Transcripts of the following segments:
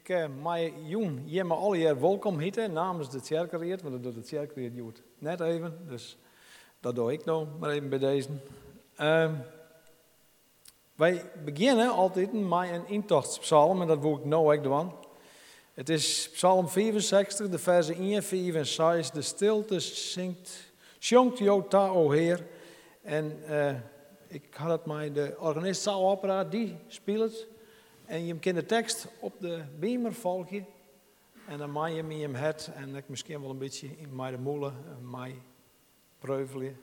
Ik mij jong hier maar alle jaar welkom heten namens de Tjerkeriet, want dat doet de Tjerkeriet doet net even, dus dat doe ik nou maar even bij deze. Wij beginnen altijd met een intochtspsalm en dat wil ik nou ook doen. Het is psalm 65, de versen 1, 5 en 6. De stilte zongt Jota, o Heer. En ik had het met de organist Zaalopera, die speelt. En je kan de tekst op de beamer volgen. En dan maak je hem in je het. En ik misschien wel een beetje in mij de molen, mij preuvelen.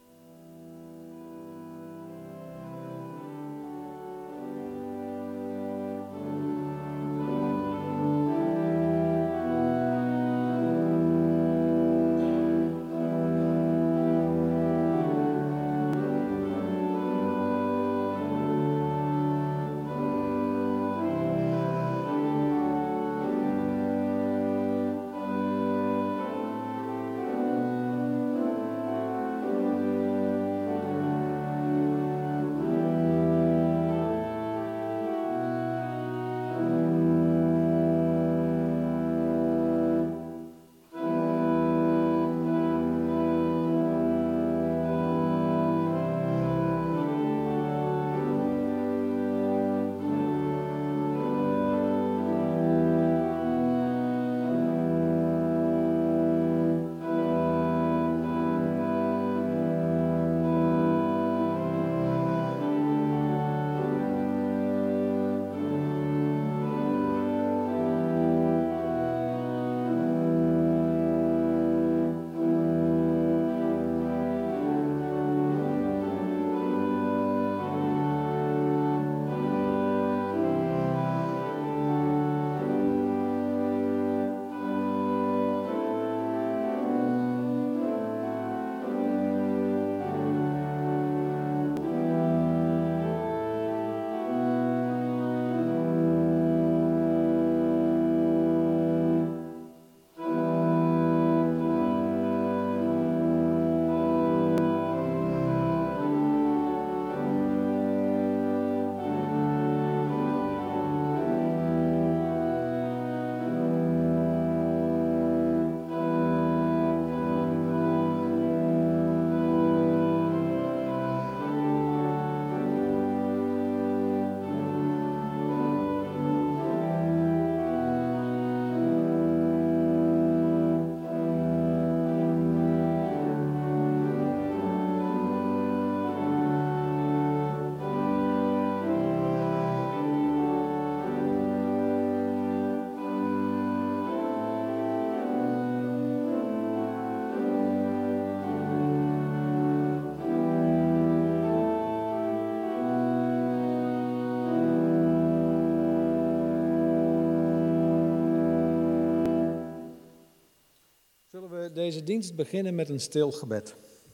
Zullen we deze dienst beginnen met een stil gebed.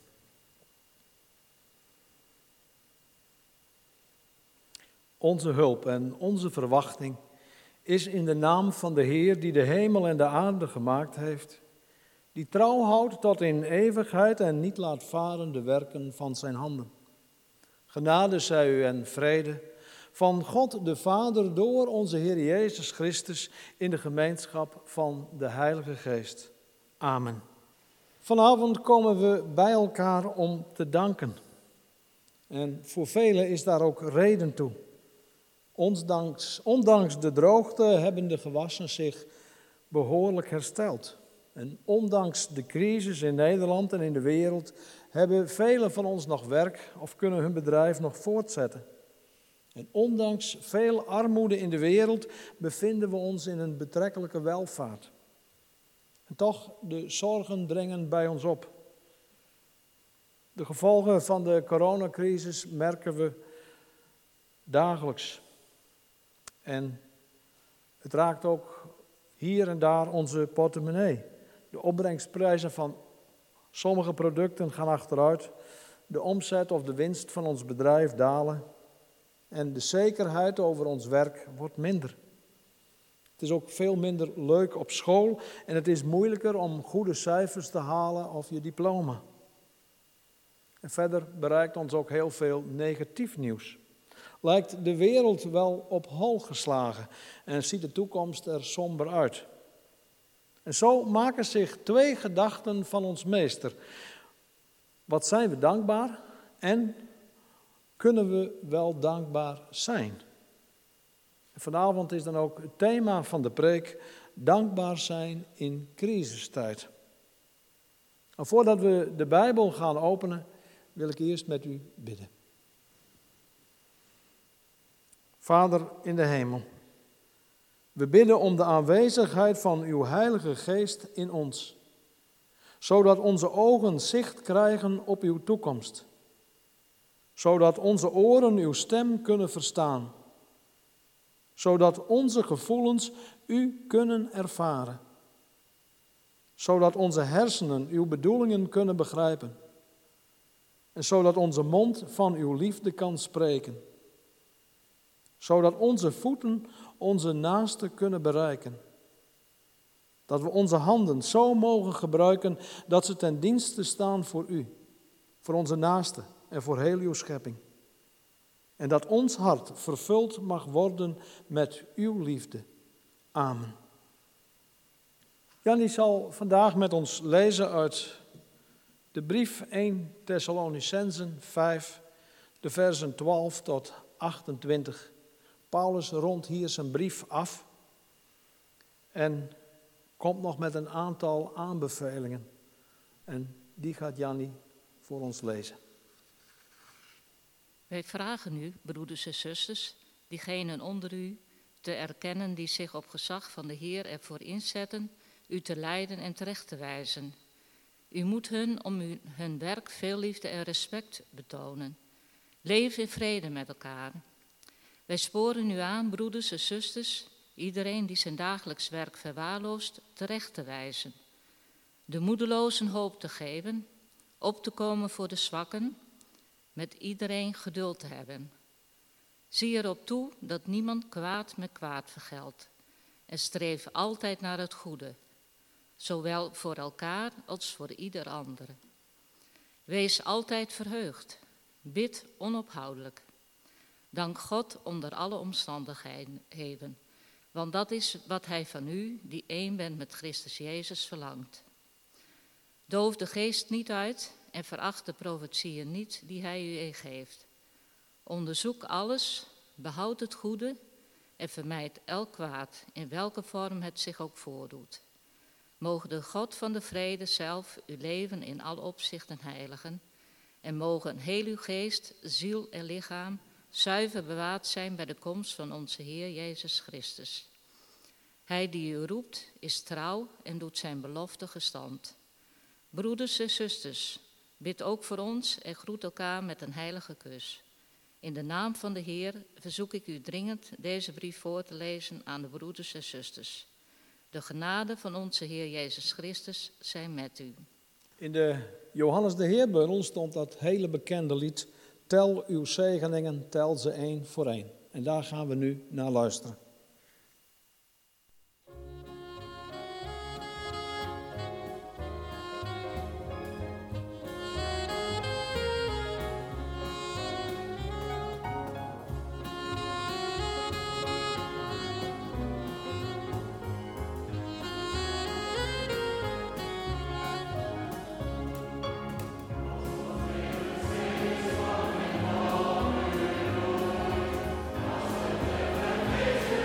Onze hulp en onze verwachting is in de naam van de Heer die de hemel en de aarde gemaakt heeft, die trouw houdt tot in eeuwigheid en niet laat varen de werken van zijn handen. Genade zij u en vrede van God de Vader door onze Heer Jezus Christus in de gemeenschap van de Heilige Geest. Amen. Vanavond komen we bij elkaar om te danken. En voor velen is daar ook reden toe. Ondanks de droogte hebben de gewassen zich behoorlijk hersteld. En ondanks de crisis in Nederland en in de wereld hebben velen van ons nog werk of kunnen hun bedrijf nog voortzetten. En ondanks veel armoede in de wereld bevinden we ons in een betrekkelijke welvaart. En toch, de zorgen dringen bij ons op. De gevolgen van de coronacrisis merken we dagelijks. En het raakt ook hier en daar onze portemonnee. De opbrengsprijzen van sommige producten gaan achteruit. De omzet of de winst van ons bedrijf dalen. En de zekerheid over ons werk wordt minder. Het is ook veel minder leuk op school en het is moeilijker om goede cijfers te halen of je diploma. En verder bereikt ons ook heel veel negatief nieuws. lijkt de wereld wel op hol geslagen en ziet de toekomst er somber uit. En zo maken zich twee gedachten van ons meester. Wat zijn we dankbaar en kunnen we wel dankbaar zijn? En vanavond is dan ook het thema van de preek: dankbaar zijn in crisistijd. En voordat we de Bijbel gaan openen, wil ik eerst met u bidden. Vader in de hemel, we bidden om de aanwezigheid van uw Heilige Geest in ons, zodat onze ogen zicht krijgen op uw toekomst, zodat onze oren uw stem kunnen verstaan, zodat onze gevoelens u kunnen ervaren, zodat onze hersenen uw bedoelingen kunnen begrijpen en zodat onze mond van uw liefde kan spreken, zodat onze voeten onze naaste kunnen bereiken, dat we onze handen zo mogen gebruiken dat ze ten dienste staan voor u, voor onze naaste en voor heel uw schepping. En dat ons hart vervuld mag worden met uw liefde. Amen. Jannie zal vandaag met ons lezen uit de brief 1 Thessalonicenzen 5, de versen 12 tot 28. Paulus rondt hier zijn brief af en komt nog met een aantal aanbevelingen. En die gaat Jannie voor ons lezen. Wij vragen u, broeders en zusters, diegenen onder u, te erkennen die zich op gezag van de Heer ervoor inzetten, u te leiden en terecht te wijzen. U moet hun werk veel liefde en respect betonen. Leef in vrede met elkaar. Wij sporen u aan, broeders en zusters, iedereen die zijn dagelijks werk verwaarloost, terecht te wijzen. De moedelozen hoop te geven, op te komen voor de zwakken, met iedereen geduld te hebben. Zie erop toe dat niemand kwaad met kwaad vergeldt en streef altijd naar het goede, zowel voor elkaar als voor ieder ander. Wees altijd verheugd, bid onophoudelijk. Dank God onder alle omstandigheden, want dat is wat Hij van u, die één bent met Christus Jezus, verlangt. Doof de geest niet uit en veracht de profetieën niet die Hij u geeft. Onderzoek alles, behoud het goede en vermijd elk kwaad, in welke vorm het zich ook voordoet. Mogen de God van de vrede zelf uw leven in alle opzichten heiligen en mogen heel uw geest, ziel en lichaam zuiver bewaard zijn bij de komst van onze Heer Jezus Christus. Hij die u roept is trouw en doet zijn belofte gestand. Broeders en zusters, bid ook voor ons en groet elkaar met een heilige kus. In de naam van de Heer verzoek ik u dringend deze brief voor te lezen aan de broeders en zusters. De genade van onze Heer Jezus Christus zijn met u. In de Johannes de Heerbundel stond dat hele bekende lied: Tel uw zegeningen, tel ze één voor één. En daar gaan we nu naar luisteren. Amen.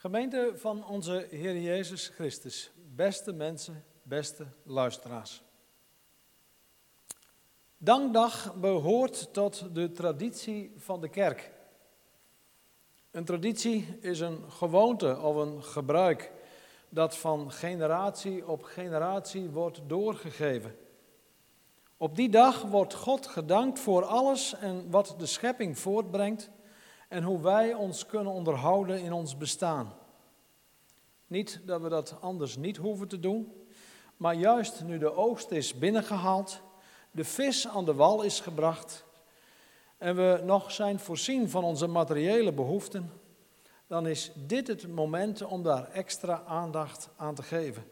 Gemeente van onze Heer Jezus Christus, beste mensen, beste luisteraars. Dankdag behoort tot de traditie van de kerk. Een traditie is een gewoonte of een gebruik dat van generatie op generatie wordt doorgegeven. Op die dag wordt God gedankt voor alles en wat de schepping voortbrengt en hoe wij ons kunnen onderhouden in ons bestaan. Niet dat we dat anders niet hoeven te doen, maar juist nu de oogst is binnengehaald, de vis aan de wal is gebracht en we nog zijn voorzien van onze materiële behoeften, dan is dit het moment om daar extra aandacht aan te geven.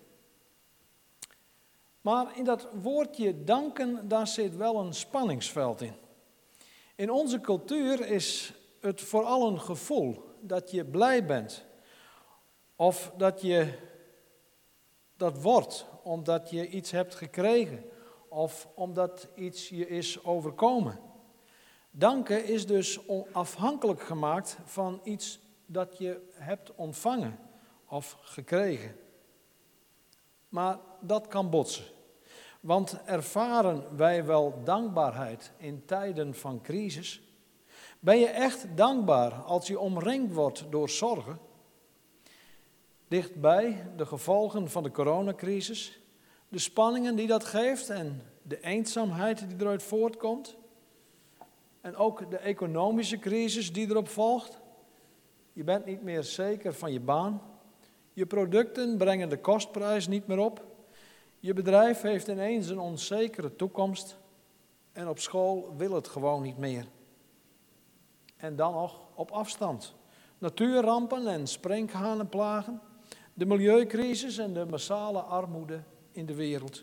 Maar in dat woordje danken, daar zit wel een spanningsveld in. In onze cultuur is het vooral een gevoel dat je blij bent. Of dat je dat wordt omdat je iets hebt gekregen. Of omdat iets je is overkomen. Danken is dus afhankelijk gemaakt van iets dat je hebt ontvangen of gekregen. Maar dat kan botsen. Want ervaren wij wel dankbaarheid in tijden van crisis? Ben je echt dankbaar als je omringd wordt door zorgen? Dichtbij de gevolgen van de coronacrisis, de spanningen die dat geeft en de eenzaamheid die eruit voortkomt. En ook de economische crisis die erop volgt. Je bent niet meer zeker van je baan. Je producten brengen de kostprijs niet meer op. Je bedrijf heeft ineens een onzekere toekomst. En op school wil het gewoon niet meer. En dan nog op afstand. Natuurrampen en sprinkhanenplagen. De milieucrisis en de massale armoede in de wereld.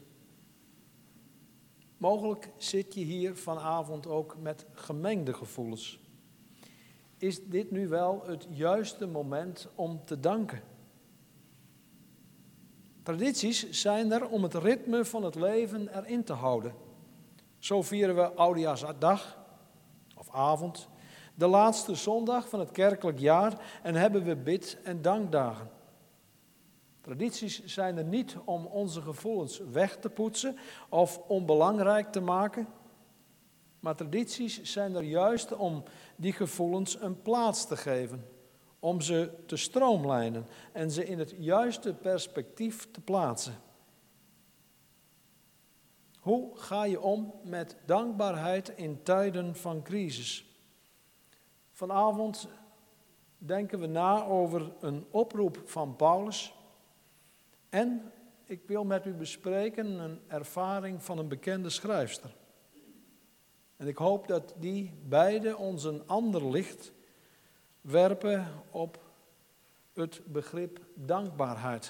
Mogelijk zit je hier vanavond ook met gemengde gevoelens. Is dit nu wel het juiste moment om te danken? Tradities zijn er om het ritme van het leven erin te houden. Zo vieren we Oudejaarsdag of avond, de laatste zondag van het kerkelijk jaar en hebben we bid- en dankdagen. Tradities zijn er niet om onze gevoelens weg te poetsen of onbelangrijk te maken. Maar tradities zijn er juist om die gevoelens een plaats te geven. Om ze te stroomlijnen en ze in het juiste perspectief te plaatsen. Hoe ga je om met dankbaarheid in tijden van crisis? Vanavond denken we na over een oproep van Paulus. En ik wil met u bespreken een ervaring van een bekende schrijfster. En ik hoop dat die beide ons een ander licht werpen op het begrip dankbaarheid.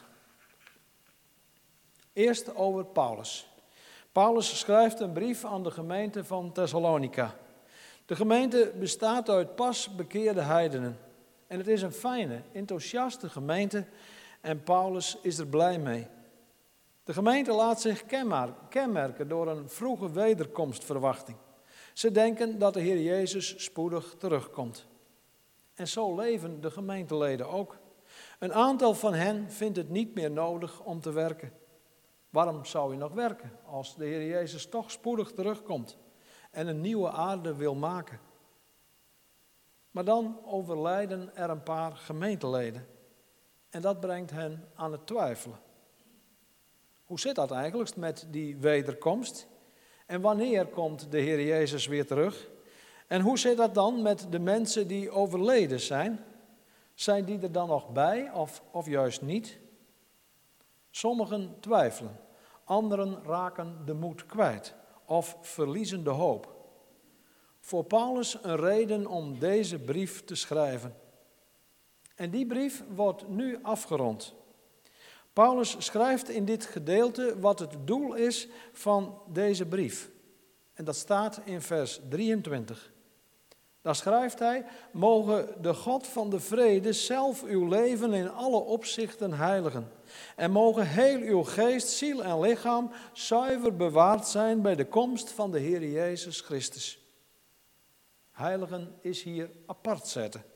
Eerst over Paulus. Paulus schrijft een brief aan de gemeente van Thessalonica. De gemeente bestaat uit pas bekeerde heidenen. En het is een fijne, enthousiaste gemeente en Paulus is er blij mee. De gemeente laat zich kenmerken door een vroege wederkomstverwachting. Ze denken dat de Heer Jezus spoedig terugkomt. En zo leven de gemeenteleden ook. Een aantal van hen vindt het niet meer nodig om te werken. Waarom zou je nog werken als de Heer Jezus toch spoedig terugkomt en een nieuwe aarde wil maken? Maar dan overlijden er een paar gemeenteleden. En dat brengt hen aan het twijfelen. Hoe zit dat eigenlijk met die wederkomst? En wanneer komt de Heer Jezus weer terug? En hoe zit dat dan met de mensen die overleden zijn? Zijn die er dan nog bij of juist niet? Sommigen twijfelen, anderen raken de moed kwijt of verliezen de hoop. Voor Paulus een reden om deze brief te schrijven. En die brief wordt nu afgerond. Paulus schrijft in dit gedeelte wat het doel is van deze brief. En dat staat in vers 23. Daar schrijft hij: mogen de God van de vrede zelf uw leven in alle opzichten heiligen. En mogen heel uw geest, ziel en lichaam zuiver bewaard zijn bij de komst van de Heer Jezus Christus. Heiligen is hier apart zetten.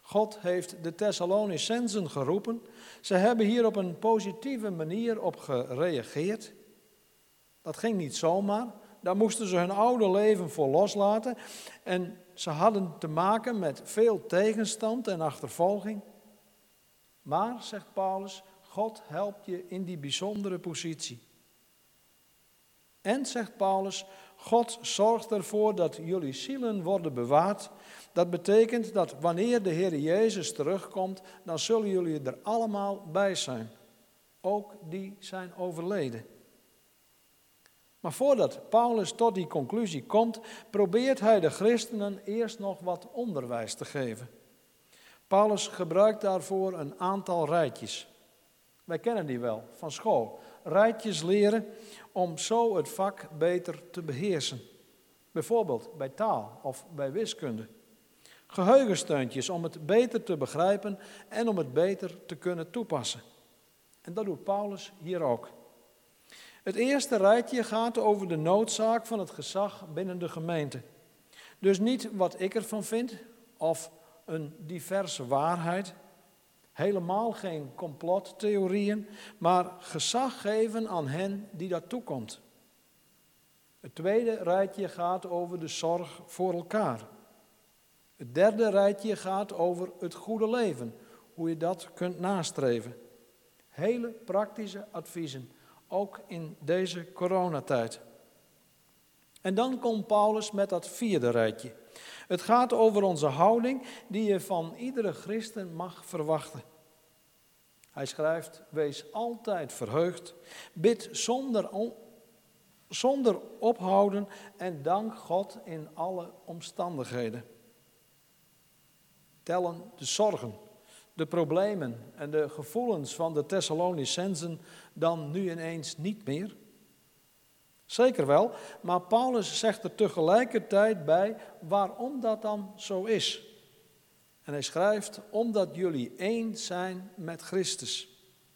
God heeft de Thessalonicenzen geroepen. Ze hebben hier op een positieve manier op gereageerd. Dat ging niet zomaar. Daar moesten ze hun oude leven voor loslaten. En ze hadden te maken met veel tegenstand en achtervolging. Maar, zegt Paulus, God helpt je in die bijzondere positie. En, zegt Paulus, God zorgt ervoor dat jullie zielen worden bewaard. Dat betekent dat wanneer de Heer Jezus terugkomt, dan zullen jullie er allemaal bij zijn. Ook die zijn overleden. Maar voordat Paulus tot die conclusie komt, probeert hij de christenen eerst nog wat onderwijs te geven. Paulus gebruikt daarvoor een aantal rijtjes. Wij kennen die wel van school. Rijtjes leren om zo het vak beter te beheersen. Bijvoorbeeld bij taal of bij wiskunde. Geheugensteuntjes om het beter te begrijpen en om het beter te kunnen toepassen. En dat doet Paulus hier ook. Het eerste rijtje gaat over de noodzaak van het gezag binnen de gemeente. Dus niet wat ik ervan vind of een diverse waarheid. Helemaal geen complottheorieën, maar gezag geven aan hen die dat toekomt. Het tweede rijtje gaat over de zorg voor elkaar. Het derde rijtje gaat over het goede leven, hoe je dat kunt nastreven. Hele praktische adviezen, ook in deze coronatijd. En dan komt Paulus met dat vierde rijtje. Het gaat over onze houding die je van iedere christen mag verwachten. Hij schrijft, wees altijd verheugd, bid zonder ophouden en dank God in alle omstandigheden. Tellen de zorgen, de problemen en de gevoelens van de Thessalonicenzen dan nu ineens niet meer? Zeker wel, maar Paulus zegt er tegelijkertijd bij waarom dat dan zo is. En hij schrijft, omdat jullie één zijn met Christus.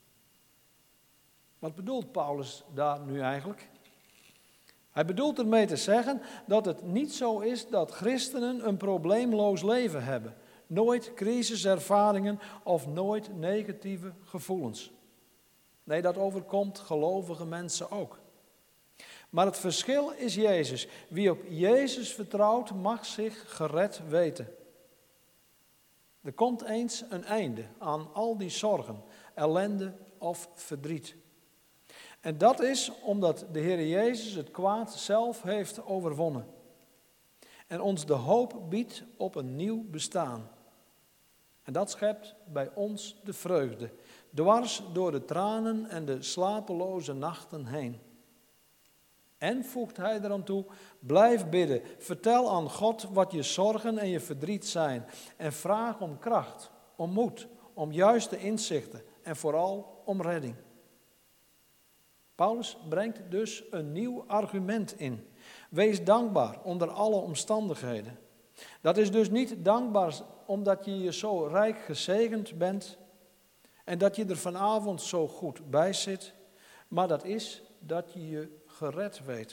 Wat bedoelt Paulus daar nu eigenlijk? Hij bedoelt ermee te zeggen dat het niet zo is dat christenen een probleemloos leven hebben. Nooit crisiservaringen of nooit negatieve gevoelens. Nee, dat overkomt gelovige mensen ook. Maar het verschil is Jezus. Wie op Jezus vertrouwt, mag zich gered weten. Er komt eens een einde aan al die zorgen, ellende of verdriet. En dat is omdat de Heer Jezus het kwaad zelf heeft overwonnen. En ons de hoop biedt op een nieuw bestaan. En dat schept bij ons de vreugde, dwars door de tranen en de slapeloze nachten heen. En, voegt hij eraan toe, blijf bidden, vertel aan God wat je zorgen en je verdriet zijn. En vraag om kracht, om moed, om juiste inzichten en vooral om redding. Paulus brengt dus een nieuw argument in. Wees dankbaar onder alle omstandigheden. Dat is dus niet dankbaar omdat je je zo rijk gezegend bent en dat je er vanavond zo goed bij zit, maar dat is dat je je gered weet.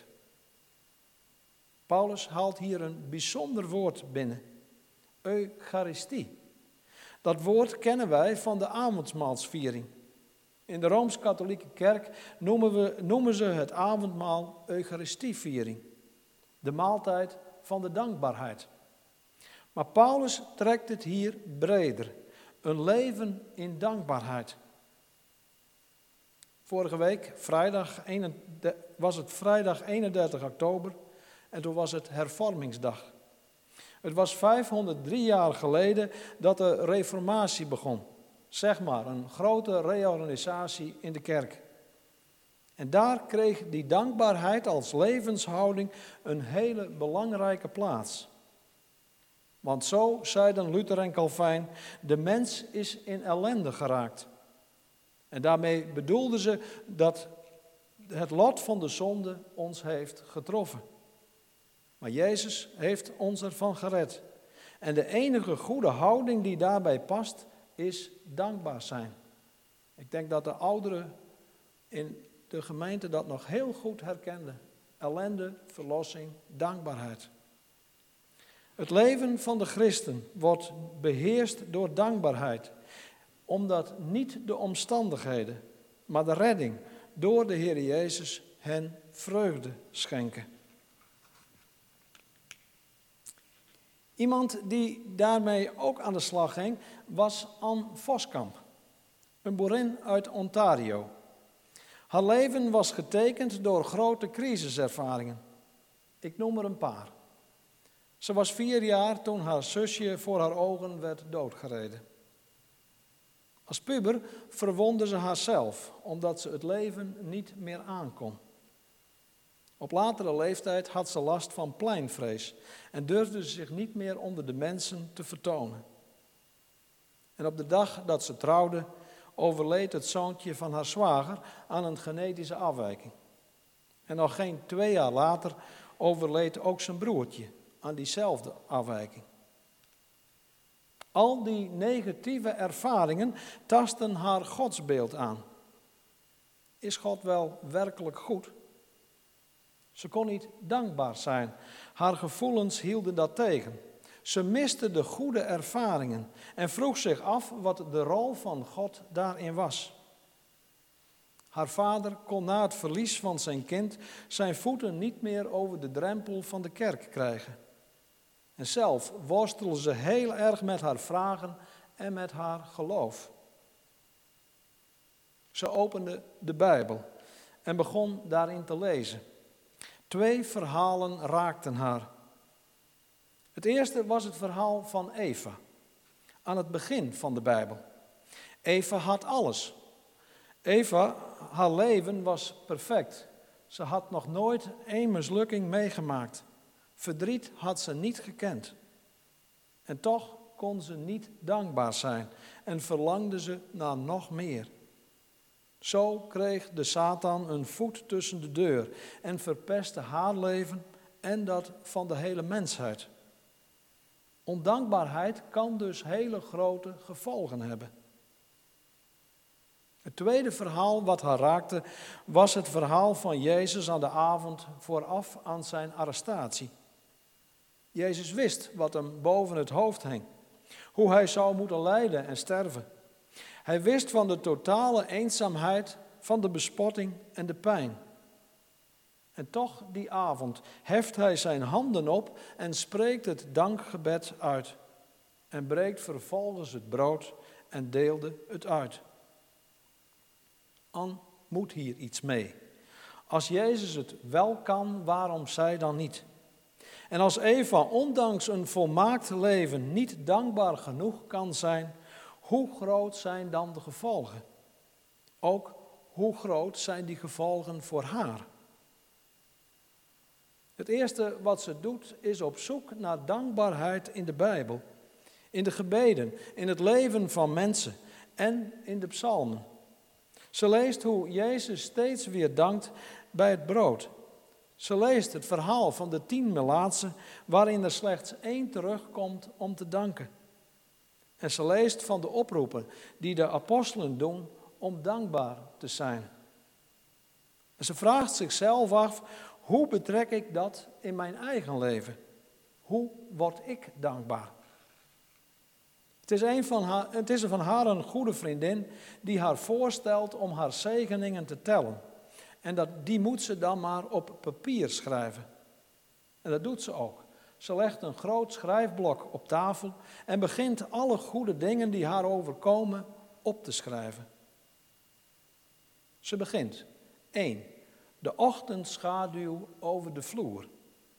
Paulus haalt hier een bijzonder woord binnen. Eucharistie. Dat woord kennen wij van de avondmaalsviering. In de Rooms-Katholieke Kerk noemen ze het avondmaal Eucharistieviering. De maaltijd van de dankbaarheid. Maar Paulus trekt het hier breder. Een leven in dankbaarheid. Vorige week, was het vrijdag 31 oktober en toen was het hervormingsdag. Het was 503 jaar geleden dat de reformatie begon. Zeg maar, een grote reorganisatie in de kerk. En daar kreeg die dankbaarheid als levenshouding een hele belangrijke plaats. Want zo zeiden Luther en Calvijn, de mens is in ellende geraakt. En daarmee bedoelden ze dat het lot van de zonde ons heeft getroffen. Maar Jezus heeft ons ervan gered. En de enige goede houding die daarbij past, is dankbaar zijn. Ik denk dat de ouderen in de gemeente dat nog heel goed herkenden. Ellende, verlossing, dankbaarheid. Het leven van de christen wordt beheerst door dankbaarheid, omdat niet de omstandigheden, maar de redding door de Heer Jezus hen vreugde schenken. Iemand die daarmee ook aan de slag ging, was Anne Voskamp, een boerin uit Ontario. Haar leven was getekend door grote crisiservaringen. Ik noem er een paar. Ze was 4 jaar toen haar zusje voor haar ogen werd doodgereden. Als puber verwondde ze haarzelf, omdat ze het leven niet meer aankon. Op latere leeftijd had ze last van pleinvrees en durfde ze zich niet meer onder de mensen te vertonen. En op de dag dat ze trouwde, overleed het zoontje van haar zwager aan een genetische afwijking. En nog geen 2 jaar later overleed ook zijn broertje aan diezelfde afwijking. Al die negatieve ervaringen tasten haar godsbeeld aan. Is God wel werkelijk goed? Ze kon niet dankbaar zijn. Haar gevoelens hielden dat tegen. Ze miste de goede ervaringen en vroeg zich af wat de rol van God daarin was. Haar vader kon na het verlies van zijn kind zijn voeten niet meer over de drempel van de kerk krijgen. En zelf worstelde ze heel erg met haar vragen en met haar geloof. Ze opende de Bijbel en begon daarin te lezen. 2 verhalen raakten haar. Het eerste was het verhaal van Eva, aan het begin van de Bijbel. Eva had alles. Eva, haar leven was perfect. Ze had nog nooit 1 mislukking meegemaakt. Verdriet had ze niet gekend. En toch kon ze niet dankbaar zijn en verlangde ze naar nog meer. Zo kreeg de Satan een voet tussen de deur en verpestte haar leven en dat van de hele mensheid. Ondankbaarheid kan dus hele grote gevolgen hebben. Het tweede verhaal wat haar raakte was het verhaal van Jezus aan de avond vooraf aan zijn arrestatie. Jezus wist wat hem boven het hoofd hing, hoe hij zou moeten lijden en sterven. Hij wist van de totale eenzaamheid, van de bespotting en de pijn. En toch die avond heft hij zijn handen op en spreekt het dankgebed uit. En breekt vervolgens het brood en deelde het uit. Anne moet hier iets mee. Als Jezus het wel kan, waarom zij dan niet? En als Eva ondanks een volmaakt leven niet dankbaar genoeg kan zijn, hoe groot zijn dan de gevolgen? Ook hoe groot zijn die gevolgen voor haar? Het eerste wat ze doet is op zoek naar dankbaarheid in de Bijbel, in de gebeden, in het leven van mensen en in de psalmen. Ze leest hoe Jezus steeds weer dankt bij het brood. Ze leest het verhaal van de 10 melaatsen waarin er slechts 1 terugkomt om te danken. En ze leest van de oproepen die de apostelen doen om dankbaar te zijn. En ze vraagt zichzelf af, hoe betrek ik dat in mijn eigen leven? Hoe word ik dankbaar? Het is van haar een goede vriendin die haar voorstelt om haar zegeningen te tellen. En die moet ze dan maar op papier schrijven. En dat doet ze ook. Ze legt een groot schrijfblok op tafel en begint alle goede dingen die haar overkomen op te schrijven. Ze begint. 1. De ochtendschaduw over de vloer.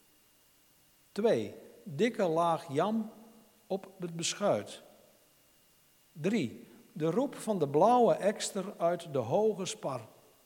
2. Dikke laag jam op het beschuit. 3. De roep van de blauwe ekster uit de hoge spar.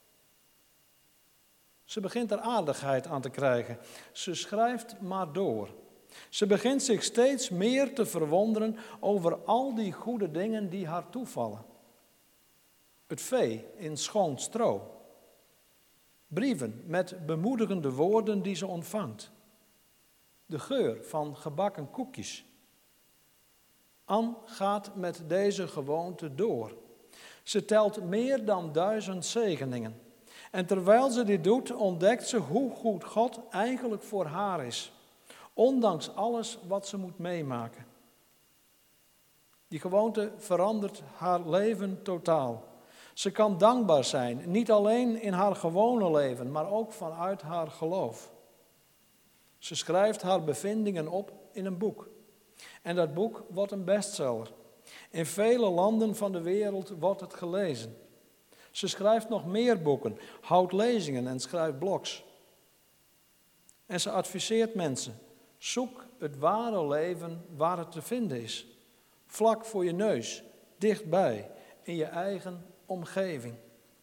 Ze begint er aardigheid aan te krijgen. Ze schrijft maar door. Ze begint zich steeds meer te verwonderen over al die goede dingen die haar toevallen. Het vee in schoon stro. Brieven met bemoedigende woorden die ze ontvangt. De geur van gebakken koekjes. Anne gaat met deze gewoonte door. Ze telt meer dan 1000 zegeningen. En terwijl ze dit doet, ontdekt ze hoe goed God eigenlijk voor haar is. Ondanks alles wat ze moet meemaken. Die gewoonte verandert haar leven totaal. Ze kan dankbaar zijn, niet alleen in haar gewone leven, maar ook vanuit haar geloof. Ze schrijft haar bevindingen op in een boek. En dat boek wordt een bestseller. In vele landen van de wereld wordt het gelezen. Ze schrijft nog meer boeken, houdt lezingen en schrijft blogs. En ze adviseert mensen: zoek het ware leven waar het te vinden is. Vlak voor je neus, dichtbij, in je eigen omgeving.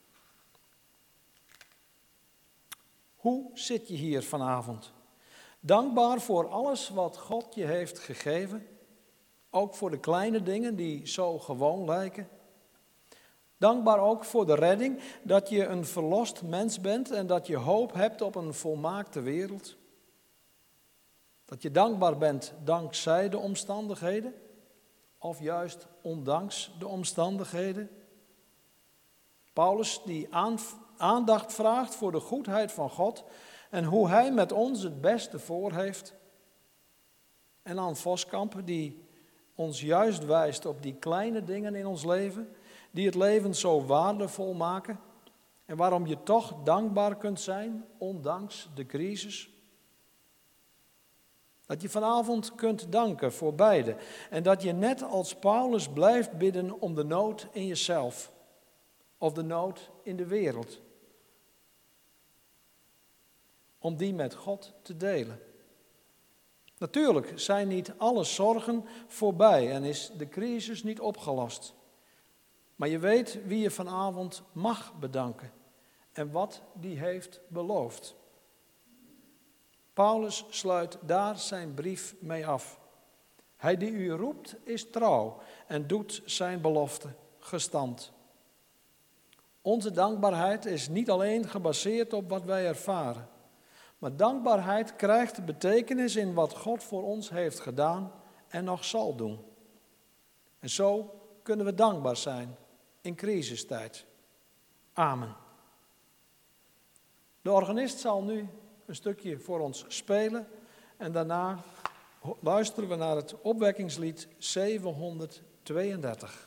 Hoe zit je hier vanavond? Dankbaar voor alles wat God je heeft gegeven, ook voor de kleine dingen die zo gewoon lijken. Dankbaar ook voor de redding, dat je een verlost mens bent en dat je hoop hebt op een volmaakte wereld. Dat je dankbaar bent dankzij de omstandigheden, of juist ondanks de omstandigheden. Paulus die aandacht vraagt voor de goedheid van God en hoe Hij met ons het beste voor heeft. En Ann Voskamp die ons juist wijst op die kleine dingen in ons leven, die het leven zo waardevol maken en waarom je toch dankbaar kunt zijn, ondanks de crisis. Dat je vanavond kunt danken voor beide en dat je net als Paulus blijft bidden om de nood in jezelf of de nood in de wereld. Om die met God te delen. Natuurlijk zijn niet alle zorgen voorbij en is de crisis niet opgelost. Maar je weet wie je vanavond mag bedanken en wat die heeft beloofd. Paulus sluit daar zijn brief mee af. Hij die u roept is trouw en doet zijn belofte gestand. Onze dankbaarheid is niet alleen gebaseerd op wat wij ervaren. Maar dankbaarheid krijgt betekenis in wat God voor ons heeft gedaan en nog zal doen. En zo kunnen we dankbaar zijn in crisistijd. Amen. De organist zal nu een stukje voor ons spelen en daarna luisteren we naar het opwekkingslied 732.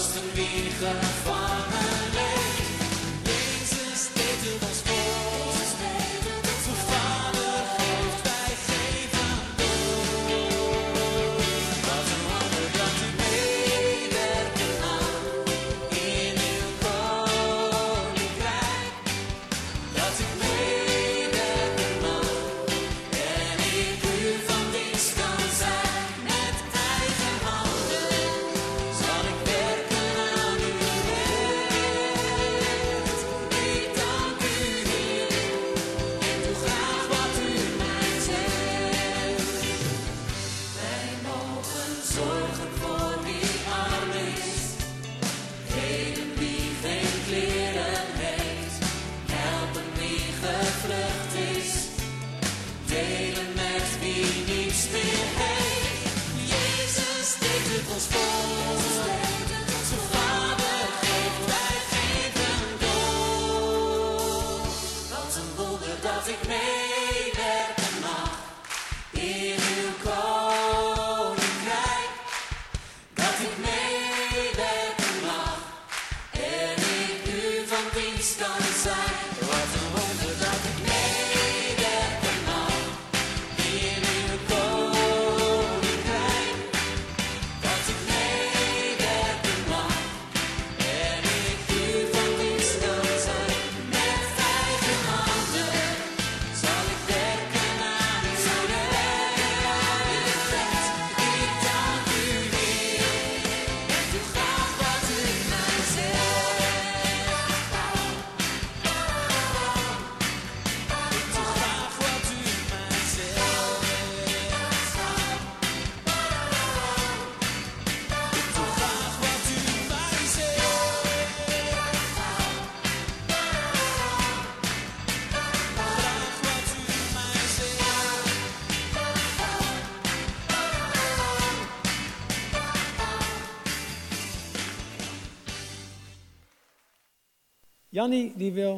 Jannie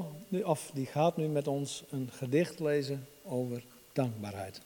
die gaat nu met ons een gedicht lezen over dankbaarheid.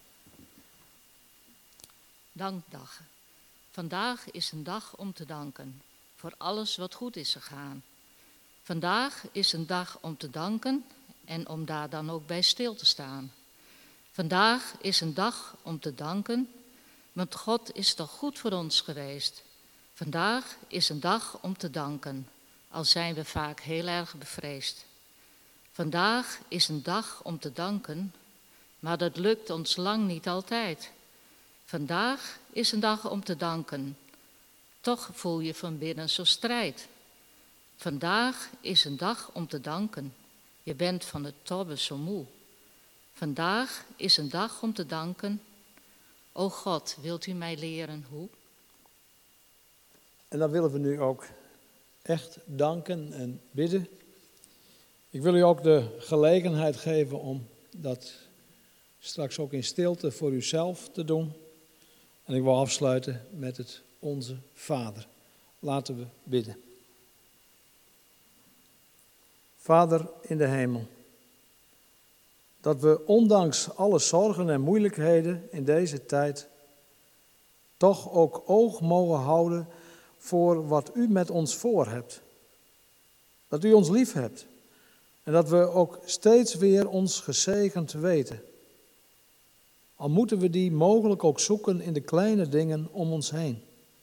Dankdag. Vandaag is een dag om te danken voor alles wat goed is gegaan. Vandaag is een dag om te danken en om daar dan ook bij stil te staan. Vandaag is een dag om te danken, want God is toch goed voor ons geweest. Vandaag is een dag om te danken, al zijn we vaak heel erg bevreesd. Vandaag is een dag om te danken, maar dat lukt ons lang niet altijd. Vandaag is een dag om te danken, toch voel je van binnen zo strijd. Vandaag is een dag om te danken, je bent van het tobben zo moe. Vandaag is een dag om te danken, o God, wilt u mij leren hoe? En dan willen we nu ook echt danken en bidden. Ik wil u ook de gelegenheid geven om dat straks ook in stilte voor uzelf te doen. En ik wil afsluiten met het Onze Vader. Laten we bidden. Vader in de hemel, dat we ondanks alle zorgen en moeilijkheden in deze tijd toch ook oog mogen houden voor wat u met ons voor hebt. Dat u ons lief hebt. En dat we ook steeds weer ons gezegend weten. Al moeten we die mogelijk ook zoeken in de kleine dingen om ons heen.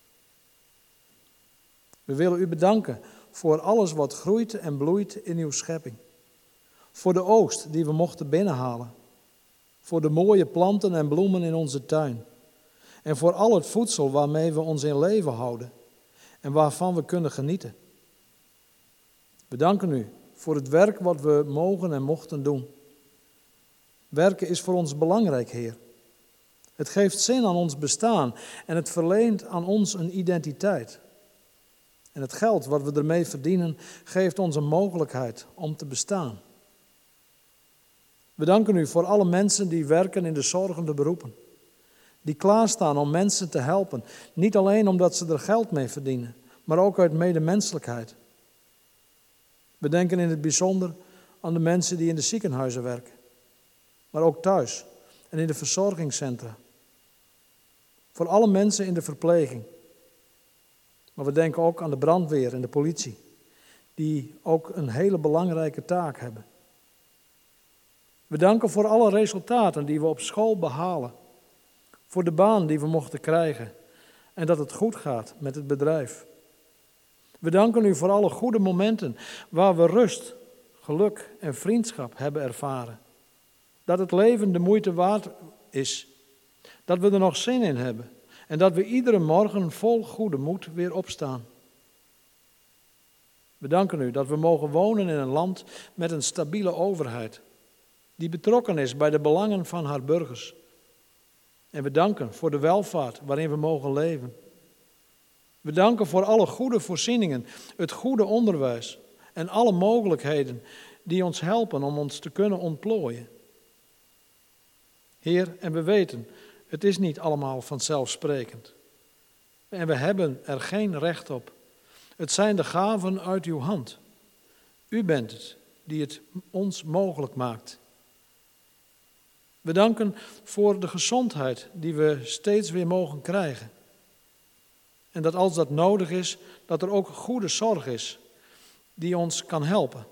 We willen u bedanken voor alles wat groeit en bloeit in uw schepping. Voor de oogst die we mochten binnenhalen. Voor de mooie planten en bloemen in onze tuin. En voor al het voedsel waarmee we ons in leven houden. En waarvan we kunnen genieten. We danken u voor het werk wat we mogen en mochten doen. Werken is voor ons belangrijk, Heer. Het geeft zin aan ons bestaan en het verleent aan ons een identiteit. En het geld wat we ermee verdienen geeft ons een mogelijkheid om te bestaan. We danken u voor alle mensen die werken in de zorgende beroepen. Die klaarstaan om mensen te helpen. Niet alleen omdat ze er geld mee verdienen, maar ook uit medemenselijkheid. We denken in het bijzonder aan de mensen die in de ziekenhuizen werken. Maar ook thuis en in de verzorgingscentra. Voor alle mensen in de verpleging. Maar we denken ook aan de brandweer en de politie, die ook een hele belangrijke taak hebben. We danken voor alle resultaten die we op school behalen, voor de baan die we mochten krijgen en dat het goed gaat met het bedrijf. We danken u voor alle goede momenten waar we rust, geluk en vriendschap hebben ervaren. Dat het leven de moeite waard is, dat we er nog zin in hebben en dat we iedere morgen vol goede moed weer opstaan. We danken u dat we mogen wonen in een land met een stabiele overheid, die betrokken is bij de belangen van haar burgers. En we danken voor de welvaart waarin we mogen leven. We danken voor alle goede voorzieningen, het goede onderwijs en alle mogelijkheden die ons helpen om ons te kunnen ontplooien. Heer, en we weten, het is niet allemaal vanzelfsprekend. En we hebben er geen recht op. Het zijn de gaven uit uw hand. U bent het die het ons mogelijk maakt. We danken voor de gezondheid die we steeds weer mogen krijgen. En dat als dat nodig is, dat er ook goede zorg is die ons kan helpen.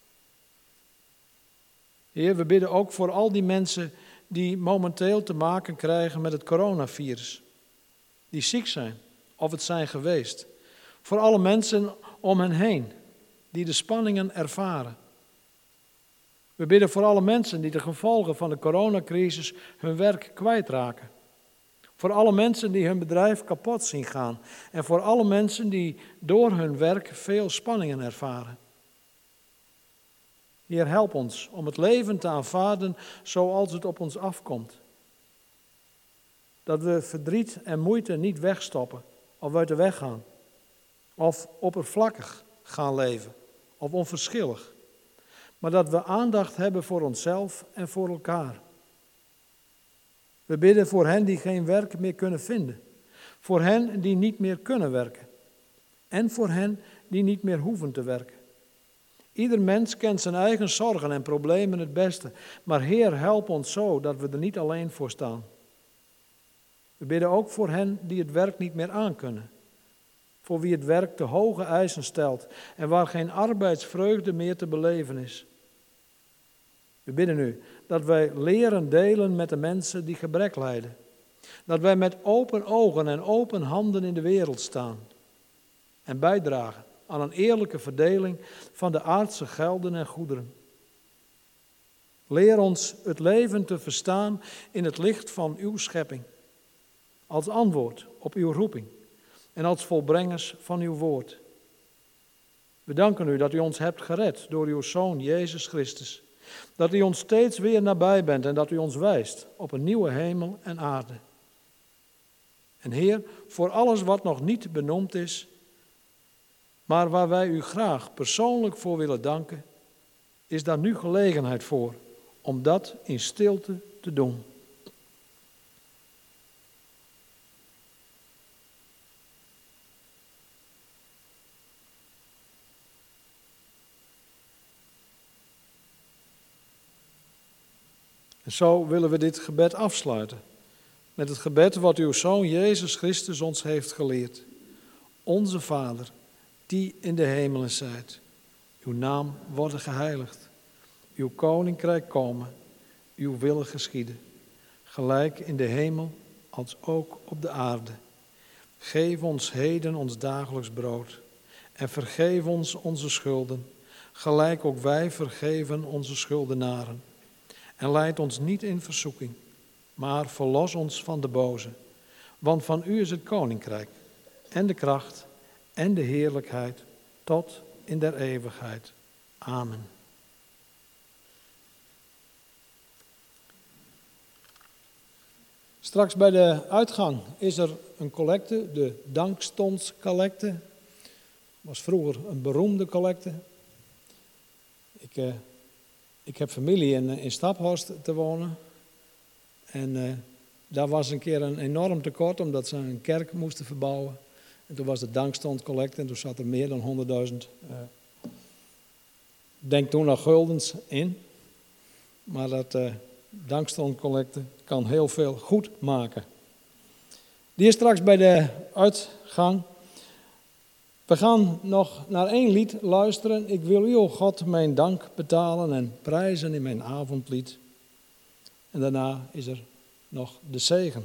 Heer, we bidden ook voor al die mensen die momenteel te maken krijgen met het coronavirus. Die ziek zijn of het zijn geweest. Voor alle mensen om hen heen die de spanningen ervaren. We bidden voor alle mensen die de gevolgen van de coronacrisis hun werk kwijtraken. Voor alle mensen die hun bedrijf kapot zien gaan. En voor alle mensen die door hun werk veel spanningen ervaren. Heer, help ons om het leven te aanvaarden zoals het op ons afkomt. Dat we verdriet en moeite niet wegstoppen of uit de weg gaan. Of oppervlakkig gaan leven of onverschillig. Maar dat we aandacht hebben voor onszelf en voor elkaar. We bidden voor hen die geen werk meer kunnen vinden. Voor hen die niet meer kunnen werken. En voor hen die niet meer hoeven te werken. Ieder mens kent zijn eigen zorgen en problemen het beste. Maar Heer, help ons zo dat we er niet alleen voor staan. We bidden ook voor hen die het werk niet meer aankunnen. Voor wie het werk te hoge eisen stelt en waar geen arbeidsvreugde meer te beleven is. We bidden u dat wij leren delen met de mensen die gebrek lijden. Dat wij met open ogen en open handen in de wereld staan. En bijdragen aan een eerlijke verdeling van de aardse gelden en goederen. Leer ons het leven te verstaan in het licht van uw schepping. Als antwoord op uw roeping. En als volbrengers van uw woord. We danken u dat u ons hebt gered door uw Zoon Jezus Christus. Dat u ons steeds weer nabij bent en dat u ons wijst op een nieuwe hemel en aarde. En Heer, voor alles wat nog niet benoemd is, maar waar wij u graag persoonlijk voor willen danken, is daar nu gelegenheid voor om dat in stilte te doen. En zo willen we dit gebed afsluiten met het gebed wat uw Zoon Jezus Christus ons heeft geleerd. Onze Vader, die in de hemelen zijt, uw naam worden geheiligd, uw koninkrijk komen, uw wil geschieden, gelijk in de hemel als ook op de aarde. Geef ons heden ons dagelijks brood en vergeef ons onze schulden, gelijk ook wij vergeven onze schuldenaren. En leid ons niet in verzoeking, maar verlos ons van de boze. Want van u is het koninkrijk en de kracht en de heerlijkheid tot in der eeuwigheid. Amen. Straks bij de uitgang is er een collecte, de Dankstondscollecte. Was vroeger een beroemde collecte. Ik heb familie in Staphorst te wonen. En daar was een keer een enorm tekort omdat ze een kerk moesten verbouwen. En toen was de Dankstondcollecte en toen zat er meer dan 100.000, denk toen nog guldens in. Maar dat Dankstondcollecte kan heel veel goed maken. Die is straks bij de uitgang. We gaan nog naar 1 lied luisteren. Ik wil u, o God, mijn dank betalen en prijzen in mijn avondlied. En daarna is er nog de zegen.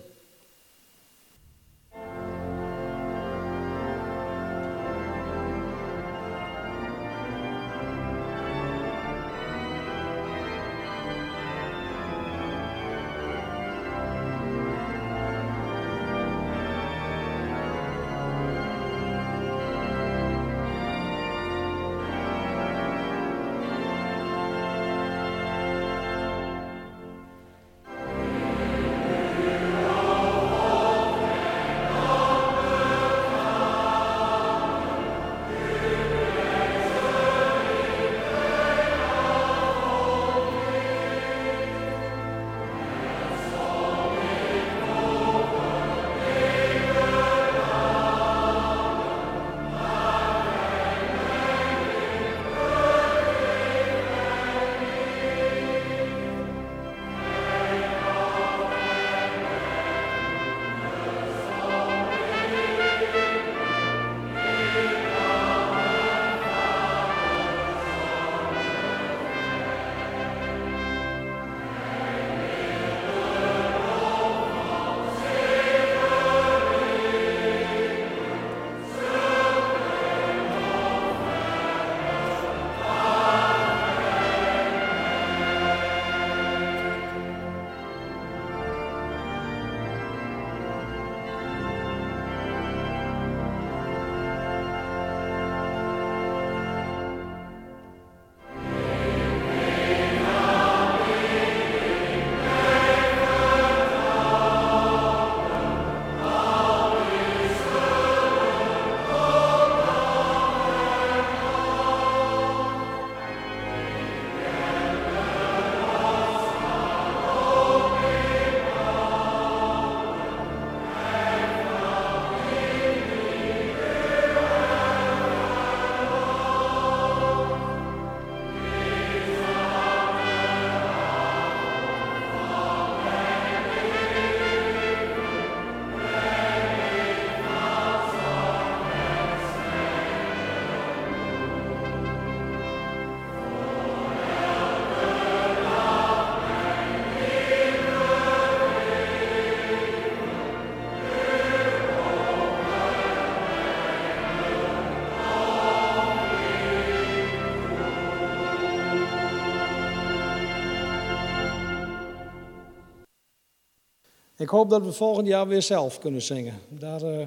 Ik hoop dat we volgend jaar weer zelf kunnen zingen. Daar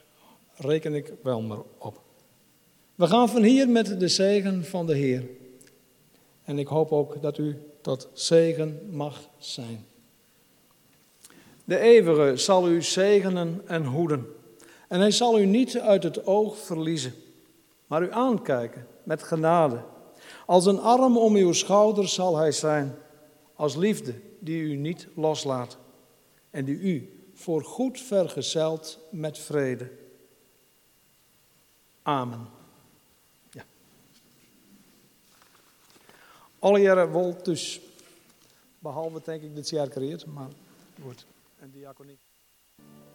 reken ik wel maar op. We gaan van hier met de zegen van de Heer. En ik hoop ook dat u tot zegen mag zijn. De Eeuwige zal u zegenen en hoeden. En hij zal u niet uit het oog verliezen, maar u aankijken met genade. Als een arm om uw schouders zal hij zijn, als liefde die u niet loslaat. En die u voorgoed vergezelt met vrede. Amen. Ja. Alle jaren wil dus, behalve denk ik dat ze creëert, maar goed. En diaconie.